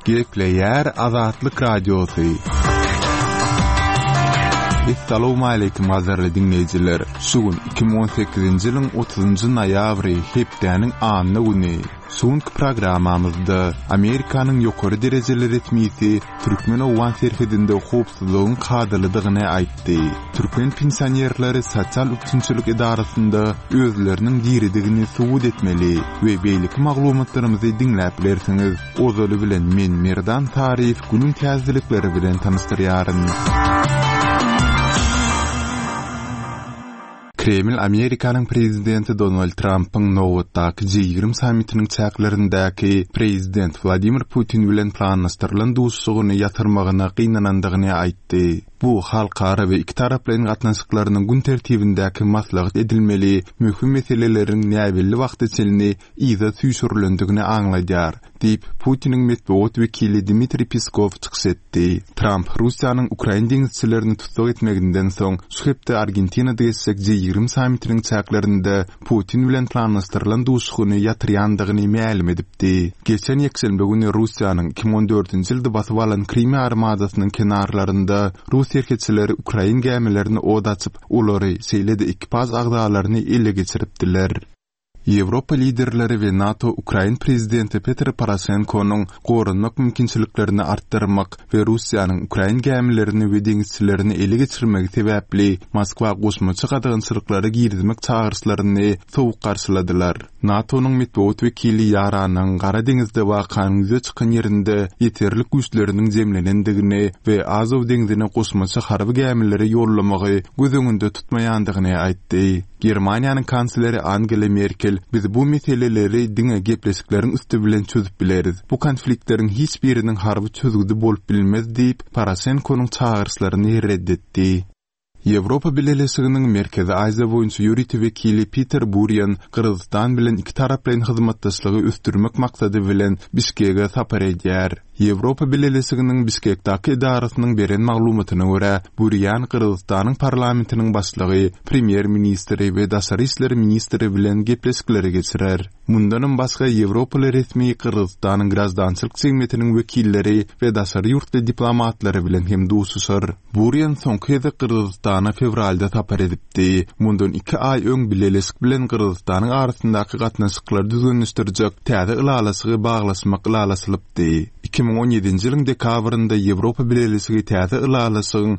Gepleyer Azatlyk Radiosu. Assalamu alaykum azarly dinleyijiler. Sugun 2018-nji ýylyň 30-njy noýabry hepdeniň anyny güni. Soňky programmamyzda Amerikanyň ýokary derejeli resmisi Türkmenowan serhedinde howpsuzlygyň kadrlydygyny aýtdy. Türkmen pensionerleri sosial üçinçilik idarasynda özleriniň diridigini subut etmeli we beýlik maglumatlarymyzy dinläp bersiňiz. Ozaly bilen men Merdan Tarif günüň täzelikleri bilen tanıştyrýaryn. Kreml Amerikanyň prezidenti Donald Trump'yň Nowotdaky G20 sammitiniň çäklerindäki prezident Vladimir Putin bilen planlaşdyrylan dostlugyny ýatyrmagyna gynanandygyny aýtdy. Bu halkara we iki taraplyň gatnaşyklarynyň gün tertibindäki maslahat edilmeli, möhüm meseleleriň näwelli wagt içinde iza süýşürilendigini aňlaýar, diýip Putiniň medeniýet wekili Dmitri Peskov çykyş etdi. Trump Russiýanyň Ukraina deňizçilerini tutsak etmeginden soň şühepde Argentinada geçsek G20 sammitiniň çäklerinde Putin bilen planlaşdyrylan dostlugyny ýatyrýandygyny ma'lum edipdi. Geçen ýekşembe güni Russiýanyň 2014-nji ýylda basyp alan Krim armadasynyň kenarlarynda Serhedçileri Ukraina gemilerini od açıp, olary seýlede ekipaj agdalaryny ele geçiripdiler. Ýewropa liderleri we NATO Ukraina prezidenti Petro Poroshenko'nun gorunmak mümkinçiliklerini arttırmak we Russiýanyň Ukraina gemilerini we deňizçilerini ele geçirmegi sebäpli Moskwa goşmaçy gadagynçylyklary girizmek çağırşlaryny sowuk garşyladylar. NATO'nun medeniýet wekili ýaranyň Gara deňizde wakan ýüze çykan ýerinde ýeterlik güýçleriniň jemlenendigini we Azow deňizine goşmaçy harby gemileri ýollamagy göz öňünde tutmaýandygyny aýtdy. Germaniýanyň kansleri Angela Merkel biz bu meseleleri diňe gepleşikleriň üstü bilen çözüp bileriz. Bu konfliktleriň hiç biriniň harby çözügdi bolup bilmez diýip Poroshenko'nun çağırşlaryny reddetdi. Ýewropa Birleşiginiň Merkezi Aziýa boýunça ýürüti wekili Peter Buryan Kyrgyzstan bilen iki taraplyň hyzmatdaşlygy üstürmek maksady bilen Bişkekge sapar edýär. Ýewropa Birleşiginiň Bişkekdäki idarasynyň beren maglumatyna görä, Buryan Kyrgyzstanyň parlamentiniň başlygy, premier ministri we daşary işleri ministri bilen gepleşikleri geçirer. Mundan başga Ýewropa resmi Kyrgyzstanyň grazdançylyk segmentiniň wekilleri we daşary ýurtly diplomatlary bilen hem duşuşar. Buryan soňky Kyrgyzstana fevralda tapar edipdi. Mundan 2 ay öň Birleşik bilen Kyrgyzstanyň arasyndaky gatnaşyklary düzenleşdirjek täze ýylalasy baglaşmak ýylasylypdy. 2017-nji ýylyň dekabrynda Ýewropa Birleşigi täze ýylalasyň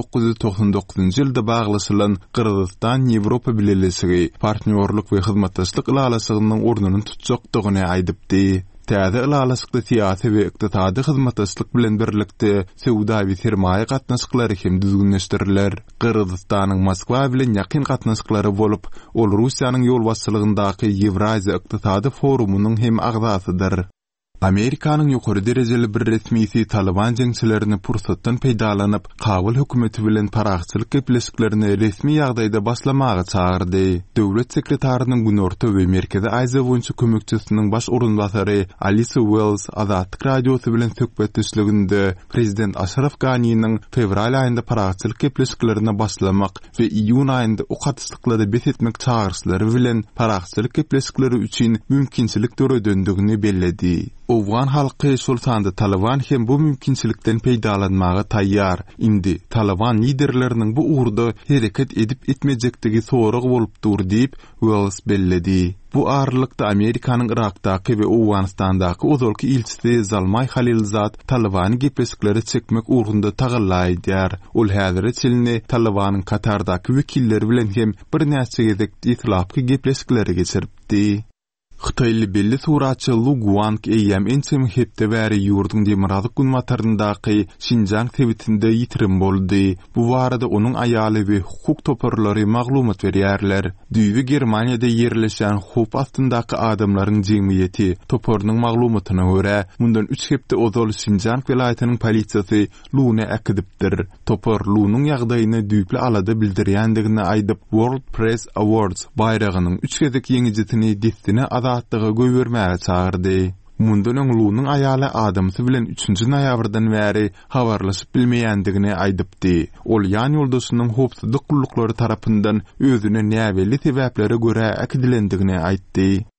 1999-njy ýylda baglaşylan Kyrgyzstan Ýewropa Birleşigi partnerlik we hyzmatdaşlyk ýylalasynyň ornuny tutjakdygyny aýdypdy. Täze ýylalasykda syýasy we ykdysady hyzmatdaşlyk bilen birlikde sowda we sermaýe gatnaşyklary hem düzgünleşdiriler. Kyrgyzstanyň Moskwa bilen ýakyn gatnaşyklary bolup, ol Russiýanyň ýol başçylygyndaky Ýewraziýa ykdysady forumynyň hem agzasydyr. Amerikanyň ýokary derejeli bir resmisi Taliban jeňçilerini pursatdan peýdalanyp, Kabul hökümeti bilen paragçylyk gepleşiklerini resmi ýagdaýda başlamagy çağırdy. Döwlet sekretarinyň Günorta we Merkezi Aziýa boýunça kömekçisiniň baş orunbasary Alice Wells Azatlyk Radiosu bilen söhbetdeşliginde prezident Ashraf Ghani'niň fevral aýynda paragçylyk gepleşiklerini başlamak we iýun aýynda o gatnaşyklary besletmek çağırşlary bilen paragçylyk gepleşikleri üçin mümkinçilik döredöndigini belledi. Owgan halky şol sanda Taliban hem bu mümkinçilikden peýdalanmaga taýýar. Indi Taliban liderleriniň bu uğurda hereket edip etmejekdigi sorag bolupdyr diýip Wells belledi. Bu aralykda Amerikanyň Irakdaky we Owganistandaky ozalky ilçisi Zalmay Halilzad Talibany gepleşikleri çekmek uğrunda tagallaýdýar. Ol häzir çelini Talibanyň Katardaky wekilleri bilen hem bir näçe gezek itlapky gepleşikleri geçiripdi. Xitayly belli suratçy Lu Guang eýem ençem hepde bäri ýurduň demirazyk günmataryndaky Şinjan sebitinde ýitirim boldy. Bu barada onuň aýaly we hukuk toparlary maglumat berýärler. Düýbi Germaniýada ýerleşen hop astyndaky adamlaryň jemgyýeti toparynyň maglumatyna görä, mundan 3 hepde ozal Şinjan welaýatynyň polisiýasy Luny äkidipdir. Topar Lunyň ýagdaýyny düýpli alada bildirýändigini aýdyp World Press Awards baýragynyň 3 gezek ýeňijetini destine azatlyga göwermäge çağırdy. Mundan Lunyň aýaly adamsy bilen 3-nji noýabrdan bäri habarlaşyp bilmeýändigini aýdypdy. Ol ýan ýoldaşynyň howpsuzlyk gullukları tarapyndan özüne näwelli sebäplere görä äkidilendigini aýtdy.